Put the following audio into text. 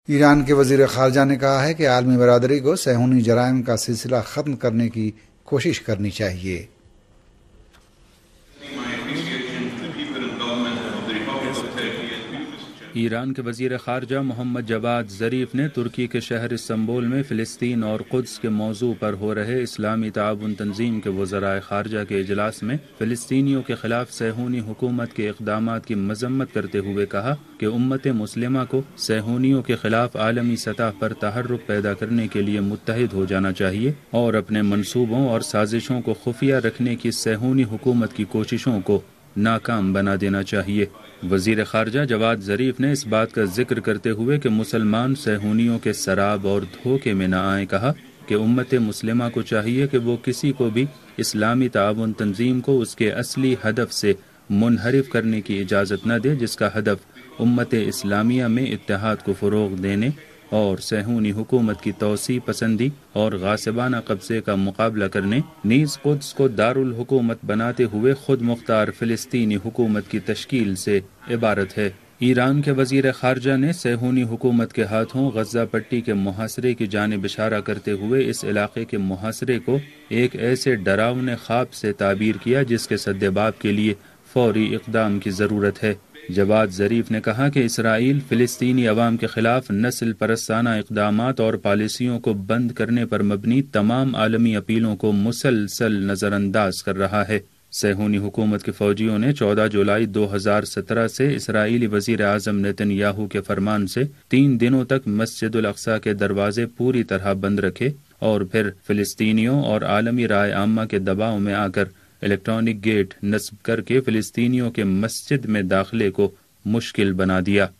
ایران کے وزیر خارجہ نے کہا ہے کہ عالمی برادری کو صہیونی جرائم کا سلسلہ ختم کرنے کی کوشش کرنی چاہیے۔ ایران کے وزیر خارجہ محمد جواد ظریف نے ترکی کے شہر استنبول میں فلسطین اور قدس کے موضوع پر ہو رہے اسلامی تعاون تنظیم کے وزرائے خارجہ کے اجلاس میں فلسطینیوں کے خلاف صہیونی حکومت کے اقدامات کی مذمت کرتے ہوئے کہا کہ امت مسلمہ کو صہیونیوں کے خلاف عالمی سطح پر تحرک پیدا کرنے کے لیے متحد ہو جانا چاہیے اور اپنے منصوبوں اور سازشوں کو خفیہ رکھنے کی صہیونی حکومت کی کوششوں کو ناکام بنا دینا چاہیے۔ وزیر خارجہ جواد ظریف نے اس بات کا ذکر کرتے ہوئے کہ مسلمان صہیونیوں کے سراب اور دھوکے میں نہ آئیں کہا کہ امت مسلمہ کو چاہیے کہ وہ کسی کو بھی اسلامی تعاون تنظیم کو اس کے اصلی ہدف سے منحرف کرنے کی اجازت نہ دے، جس کا ہدف امت اسلامیہ میں اتحاد کو فروغ دینے اور صہیونی حکومت کی توسیع پسندی اور غاصبانہ قبضے کا مقابلہ کرنے، نیز قدس کو دارالحکومت بناتے ہوئے خود مختار فلسطینی حکومت کی تشکیل سے عبارت ہے۔ ایران کے وزیر خارجہ نے صہیونی حکومت کے ہاتھوں غزہ پٹی کے محاصرے کی جانب اشارہ کرتے ہوئے اس علاقے کے محاصرے کو ایک ایسے ڈراونے خواب سے تعبیر کیا جس کے سدباب کے لیے فوری اقدام کی ضرورت ہے۔ جواد ظریف نے کہا کہ اسرائیل فلسطینی عوام کے خلاف نسل پرستانہ اقدامات اور پالیسیوں کو بند کرنے پر مبنی تمام عالمی اپیلوں کو مسلسل نظر انداز کر رہا ہے۔ صہیونی حکومت کے فوجیوں نے 14 جولائی 2017 سے اسرائیلی وزیر اعظم نیتن یاہو کے فرمان سے 3 دنوں تک مسجد الاقصی کے دروازے پوری طرح بند رکھے اور پھر فلسطینیوں اور عالمی رائے عامہ کے دباؤ میں آ کر الیکٹرانک گیٹ نصب کر کے فلسطینیوں کے مسجد میں داخلے کو مشکل بنا دیا۔